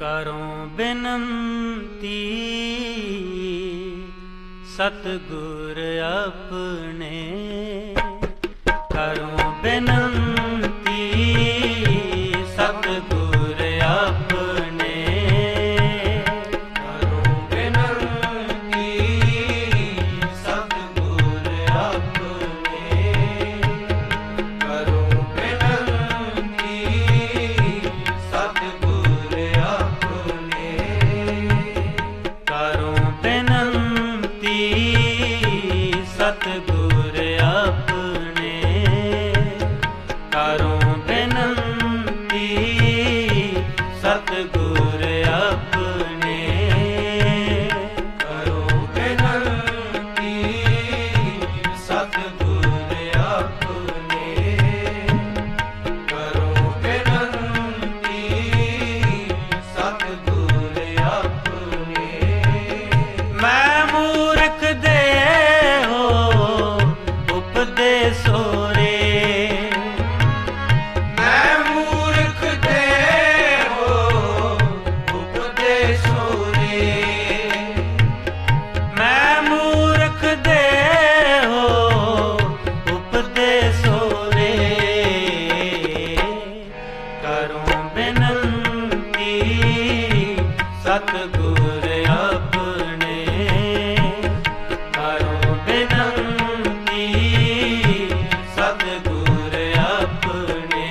करूं बिनती सतगुर अपने, करूं बिनती सतगुर अपने, करूं बिनती सतगुर अपने, करूं बिनती सतगुर अपने, करूं बिनती सतगुर अपने, करूं बिनती सतगुर अपने, करूं बिनती सतगुर अपने, करूं बिनती सतगुर अपने। मैं मूर्ख दे हो उपदेसो रे, मैं मूर्ख दे हो उपदेसो रे, मैं मूर्ख दे हो उपदेसो रे, करूं बिनती सतगुर अपने, करूं बिनती सतगुर अपने।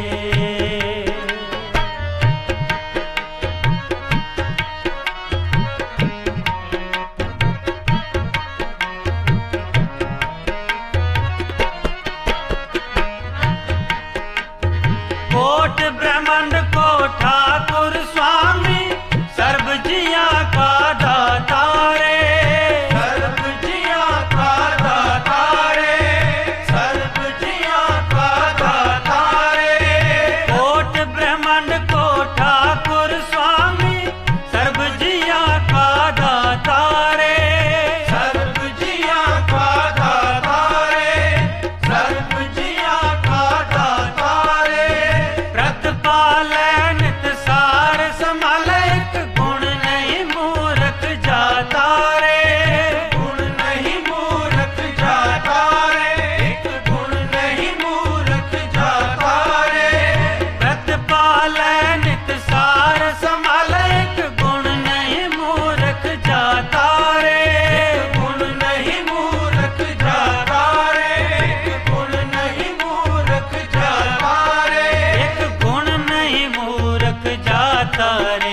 कोट ब्रह्मांड को ठाकुर स्वामी सर्व जिया का दाता रे, सर्व जिया का दाता रे, सर्व जिया का दाता रे, कोट ब्रह्मांड को ठाकुर स्वामी सर्व जिया का दाता रे, सर्व जिया का दाता रे, सर्व जिया का दाता रे, प्रतिपालै नित सार संभाले, एक गुण नहीं मूर्ख जाता रे, गुण नहीं मूर्ख जाता रे, एक गुण नहीं मूर्ख जाता रे, प्रतिपालै नित सार संभाले, एक गुण नहीं मूर्ख जाता रे, गुण नहीं मूर्ख जाता रे, एक गुण नहीं मूर्ख जाता रे, एक गुण नहीं मूर्ख जाता रे,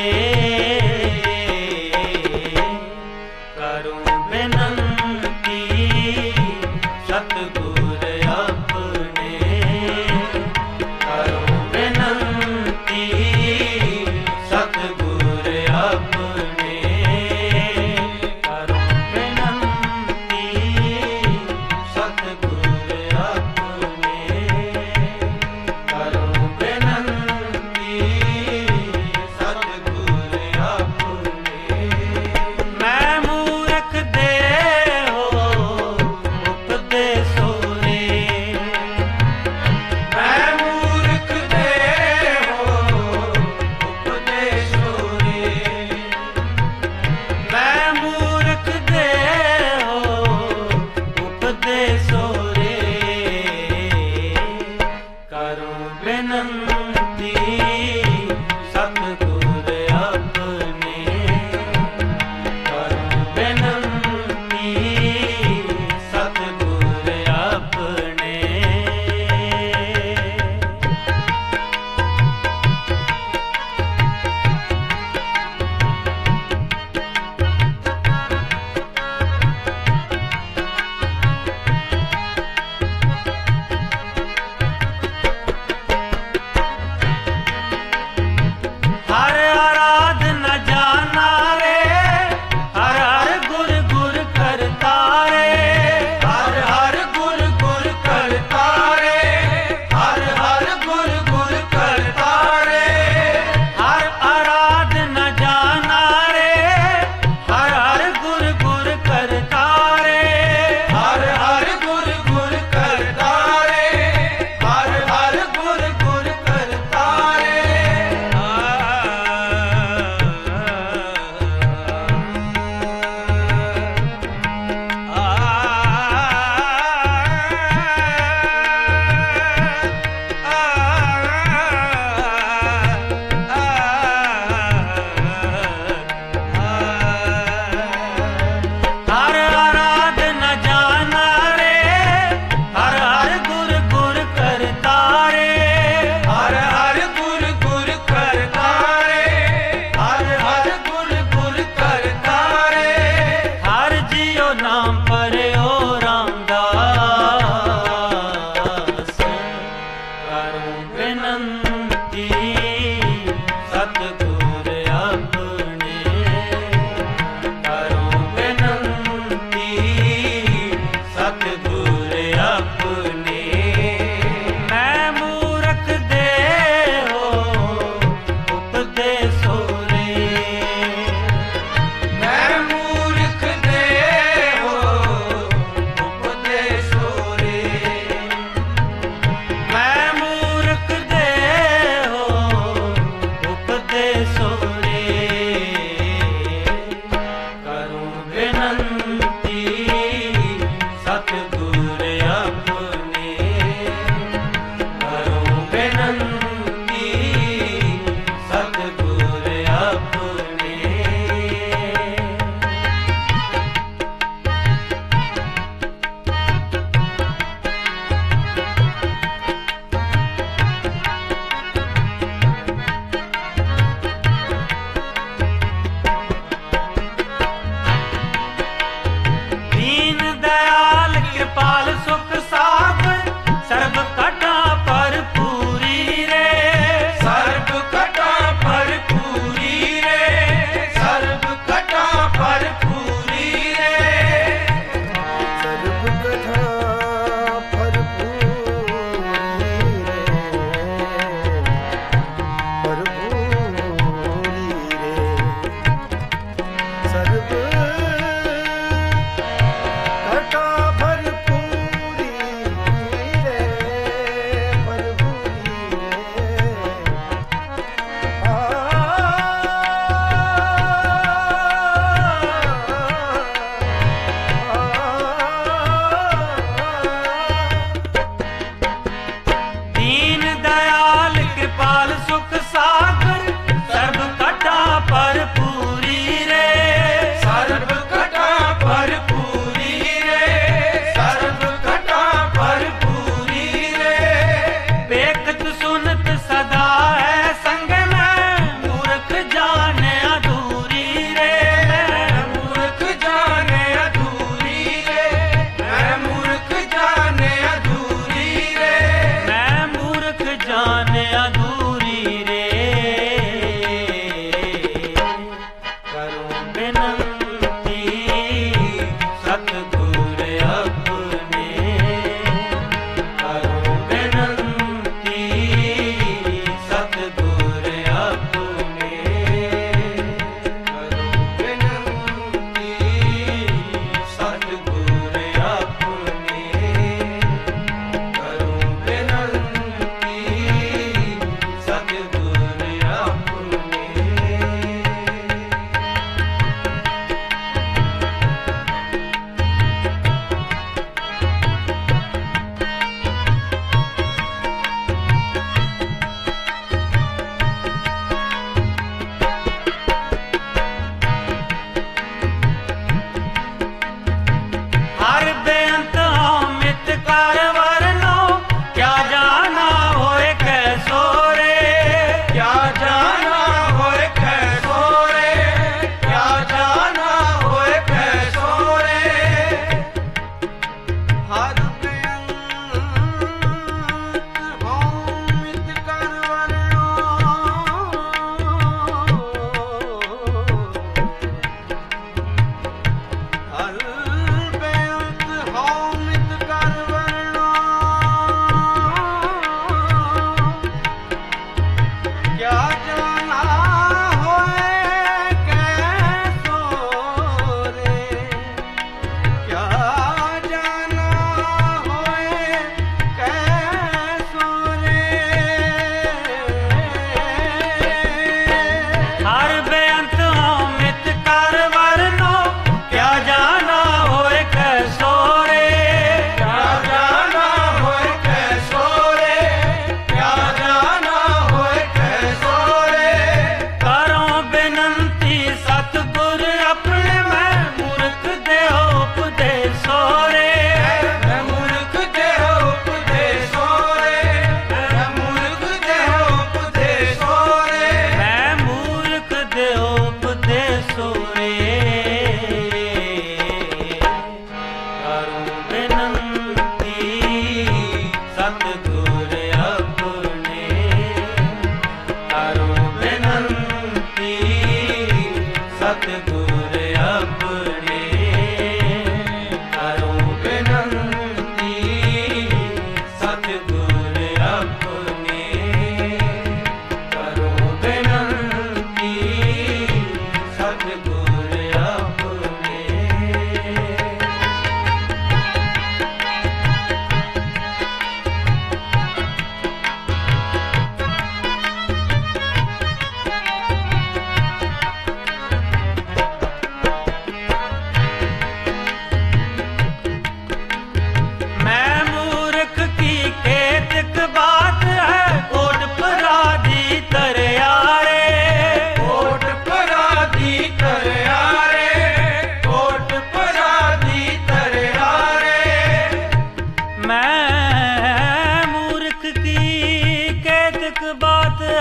करूं बिनती सतगुर अपने, करूं बिनती सतगुर अपने, करूं बिनती सतगुर अपने, करूं बिनती सतगुर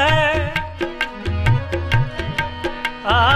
आ